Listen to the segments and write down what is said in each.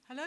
Hello?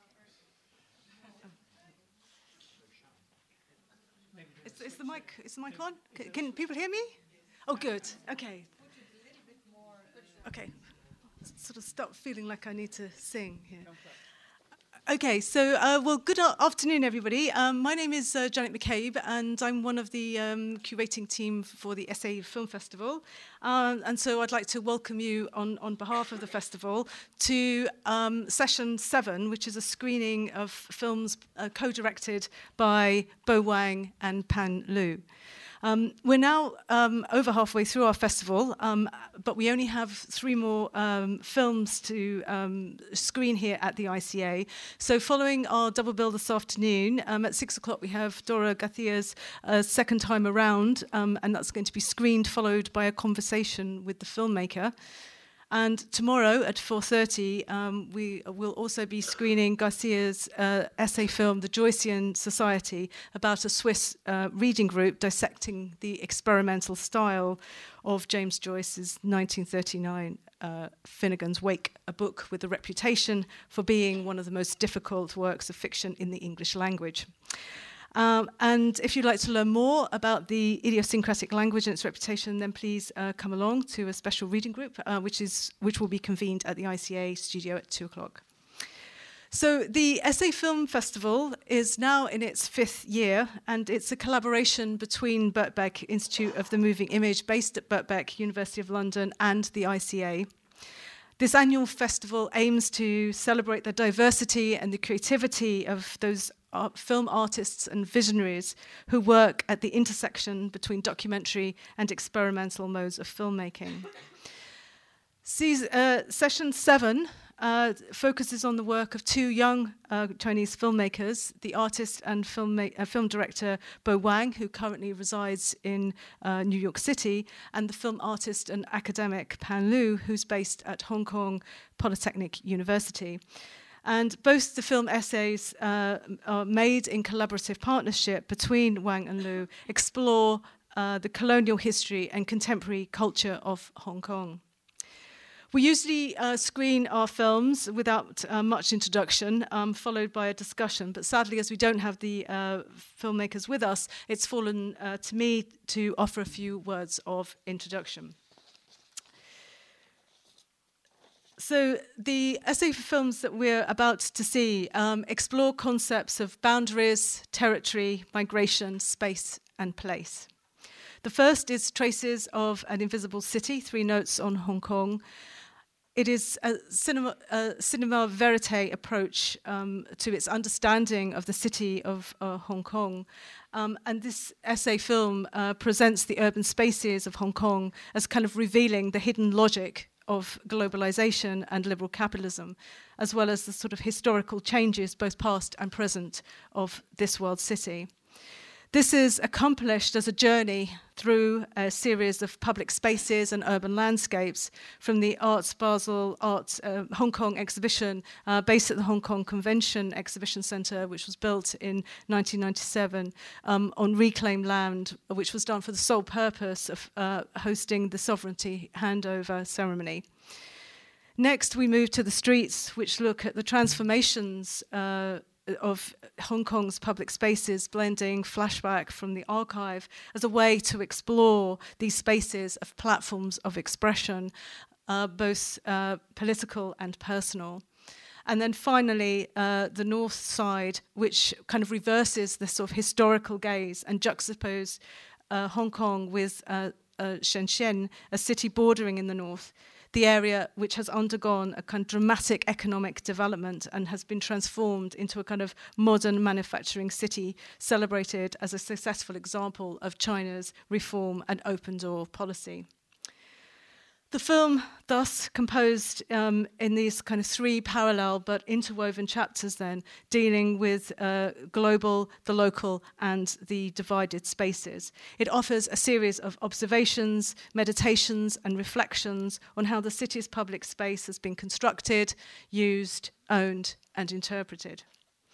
Is the mic on? Can people hear me? Oh, good. Okay. Okay. Sort of stop feeling like I need to sing here. Okay, so, good afternoon, everybody. My name is Janet McCabe, and I'm one of the curating team for the SA Film Festival. And so I'd like to welcome you on behalf of the festival to Session 7, which is a screening of films co-directed by Bo Wang and Pan Lu. We're now over halfway through our festival, but we only have 3 more films to screen here at the ICA. So following our double bill this afternoon, at 6 o'clock we have Dora Garcia's Second Time Around, and that's going to be screened, followed by a conversation with the filmmaker. And tomorrow at 4:30, we will also be screening Garcia's essay film, The Joycean Society, about a Swiss reading group dissecting the experimental style of James Joyce's 1939 Finnegan's Wake, a book with a reputation for being one of the most difficult works of fiction in the English language. And if you'd like to learn more about the idiosyncratic language and its reputation, then please come along to a special reading group, which will be convened at the ICA studio at 2 o'clock. So the SA Film Festival is now in its 5th year, and it's a collaboration between Birkbeck Institute of the Moving Image, based at Birkbeck, University of London, and the ICA. This annual festival aims to celebrate the diversity and the creativity of those film artists and visionaries who work at the intersection between documentary and experimental modes of filmmaking. Session 7 focuses on the work of 2 young Chinese filmmakers, the artist and film director Bo Wang, who currently resides in New York City, and the film artist and academic Pan Lu, who's based at Hong Kong Polytechnic University. And both the film essays are made in collaborative partnership between Wang and Lu, explore the colonial history and contemporary culture of Hong Kong. We usually screen our films without much introduction, followed by a discussion. But sadly, as we don't have the filmmakers with us, it's fallen to me to offer a few words of introduction. So the essay for films that we're about to see explore concepts of boundaries, territory, migration, space, and place. The first is Traces of an Invisible City, 3 Notes on Hong Kong. It is a cinema verite approach to its understanding of the city of Hong Kong. And this essay film presents the urban spaces of Hong Kong as kind of revealing the hidden logic of globalization and liberal capitalism, as well as the sort of historical changes, both past and present, of this world city. This is accomplished as a journey through a series of public spaces and urban landscapes, from the Arts Basel Hong Kong exhibition based at the Hong Kong Convention Exhibition Centre, which was built in 1997 on reclaimed land, which was done for the sole purpose of hosting the sovereignty handover ceremony. Next, we move to the streets, which look at the transformations of Hong Kong's public spaces, blending flashback from the archive as a way to explore these spaces of platforms of expression, both political and personal. And then finally, the north side, which kind of reverses this sort of historical gaze and juxtaposes Hong Kong with Shenzhen, a city bordering in the north, the area which has undergone a kind of dramatic economic development and has been transformed into a kind of modern manufacturing city, celebrated as a successful example of China's reform and open door policy. The film, thus composed in these kind of 3 parallel but interwoven chapters then, dealing with global, the local, and the divided spaces. It offers a series of observations, meditations, and reflections on how the city's public space has been constructed, used, owned, and interpreted.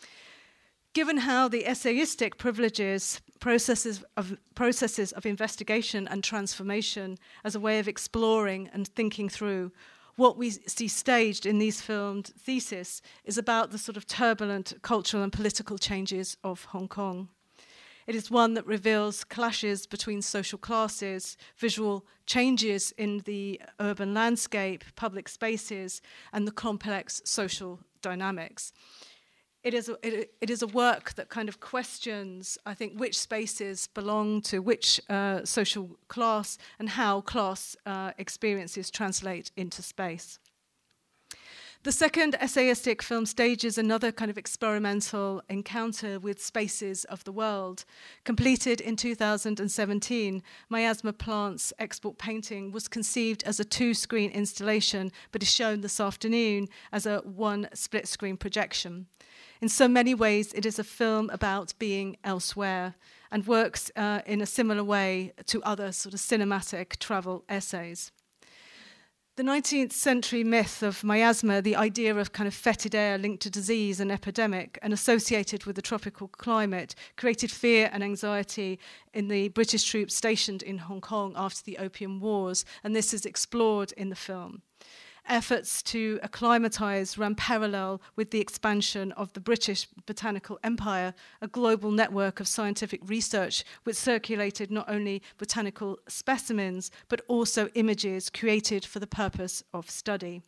Given how the essayistic privileges processes of investigation and transformation as a way of exploring and thinking through what we see staged in these filmed theses is about the sort of turbulent cultural and political changes of Hong Kong. It is one that reveals clashes between social classes, visual changes in the urban landscape, public spaces, and the complex social dynamics. It is a work that kind of questions, I think, which spaces belong to which social class and how class experiences translate into space. The second essayistic film stages another kind of experimental encounter with spaces of the world. Completed in 2017, Miasma Plant's export painting was conceived as a 2-screen installation, but is shown this afternoon as a 1 split-screen projection. In so many ways, it is a film about being elsewhere and works in a similar way to other sort of cinematic travel essays. The 19th century myth of miasma, the idea of kind of fetid air linked to disease and epidemic and associated with the tropical climate, created fear and anxiety in the British troops stationed in Hong Kong after the Opium Wars, and this is explored in the film. Efforts to acclimatise ran parallel with the expansion of the British Botanical Empire, a global network of scientific research which circulated not only botanical specimens, but also images created for the purpose of study.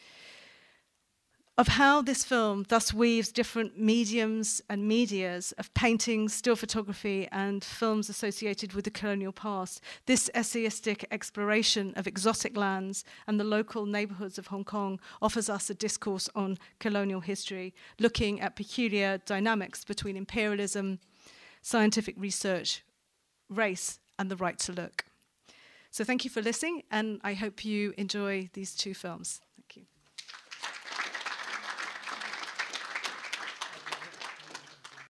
Of how this film thus weaves different mediums and medias of paintings, still photography, and films associated with the colonial past, this essayistic exploration of exotic lands and the local neighbourhoods of Hong Kong offers us a discourse on colonial history, looking at peculiar dynamics between imperialism, scientific research, race, and the right to look. So thank you for listening, and I hope you enjoy these 2 films.